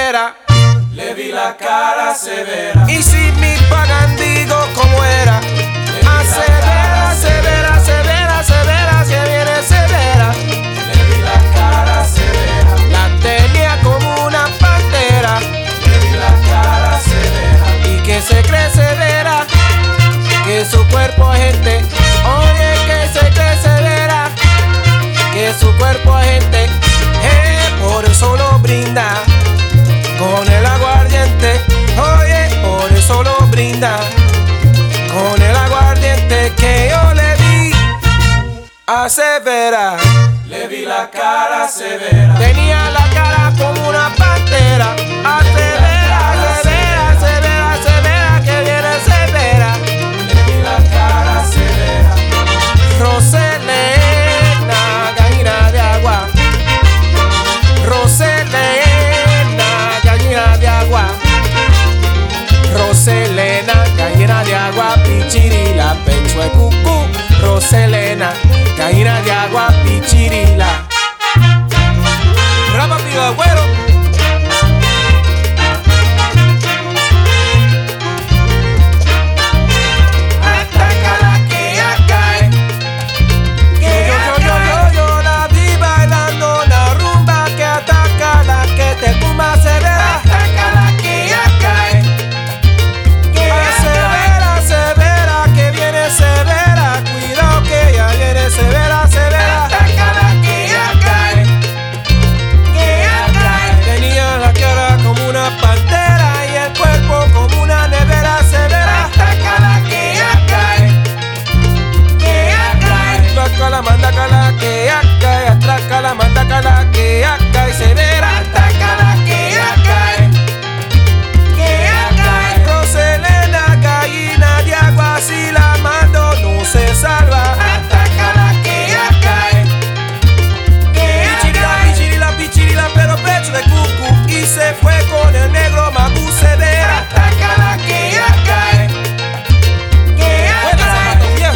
severa. Le vi la cara severa. Y si mi pagan digo como era. Severa, severa, severa, severa, se viene severa. Le vi la cara severa. La tenía como una pantera. Le vi la cara severa. Y que se cree severa, que su cuerpo es gente. Oye, que se cree severa, que su cuerpo es gente. Por eso lo brinda con el aguardiente. Oye, por eso lo brinda con el aguardiente que yo le di a severa. Le vi la cara severa. Tenía la cara como una pantera. A severa, severa, severa, severa, que viene severa. Le vi la cara severa. Roselena, gallina de agua. Roselena, gallina de agua. Roselena, gallina de agua, pichirila, pencho de cucú. Roselena, gallina de agua, pichirila. Rapa pido agüero. Atácala que ya cae. Yo la vi bailando la rumba que ataca la que te tumba severa. Atácala que ya cae. Severa, severa, que viene severa. Cuidado que ya viene severa, severa. Atácala que ya cae. Que ya cae. Tenía la cara como una pantera y el cuerpo como una nevera severa. Atácala que ya cae. Que ya cae. Trácala, mandacala, que ya cae. Atrácala, mandacala, que ya cae severa. Atácala que ya cae. Que ya cae. Roselena, gallina de agua, si la mando no se salva. Atácala que ya cae. Que ya Pichirila, cae. pichirila, pichirila, pero pecho de cucu. Y se fue con el negro Magu severa. Atácala que ya cae. Que ya Buena, cae. zapato viejo.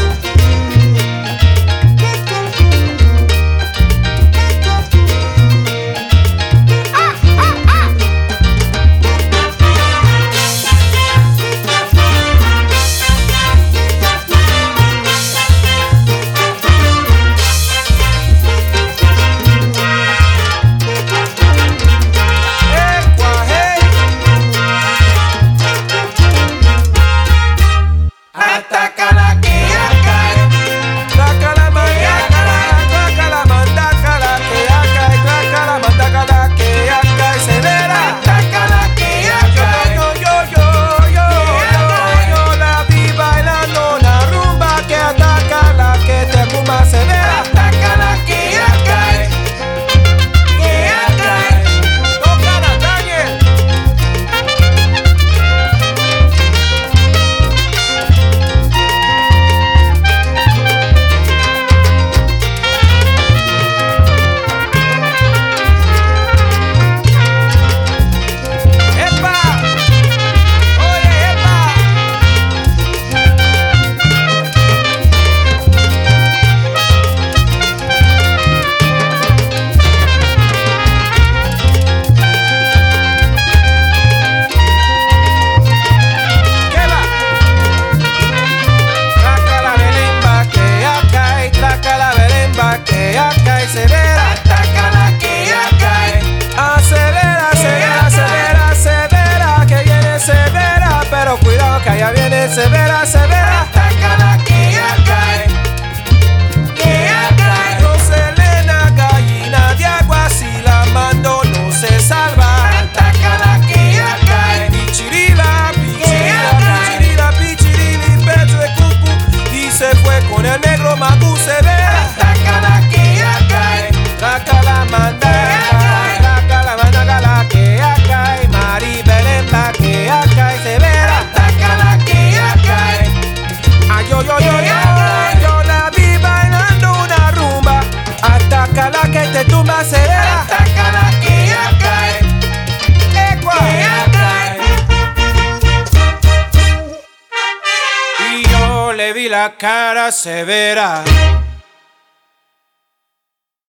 Atácala que ya cae. Trácala, mandacala, que ya cae. Trácala, mandacala, que ya cae severa. Atácala que ya cae. Yo la vi bailando la rumba que ataca la que te tumba severa. Atácala que ya cae. Que ya cae. Tócala, Daniel. ¡Epa! ¡Oye, epa! ¿Qué va? Traca la belemba que ya cae, traca la belemba que ya cae severa. Atácala que ya cae. Severa, severa, severa, severa, que viene severa, pero cuidado que allá viene severa, severa. Atácala que ya cae. Que ya cae. Roselena, gallina de agua, si la mando no se salva. Atácala que ya cae. Pichirila, pichirila, cae. pichirila, pichirila, y pecho de cucu, y se fue con el negro Magu severa. Atácala que ya cae. Trácala, mandacala, trácala, mandacala, que ya cae. Mari Belemba, que ya cae severa. Atácala que ya cae. Yo la vi bailando una rumba. Atácala que te tumba severa. Atácala que ya cae. Que ya cae. Y yo le vi la cara severa.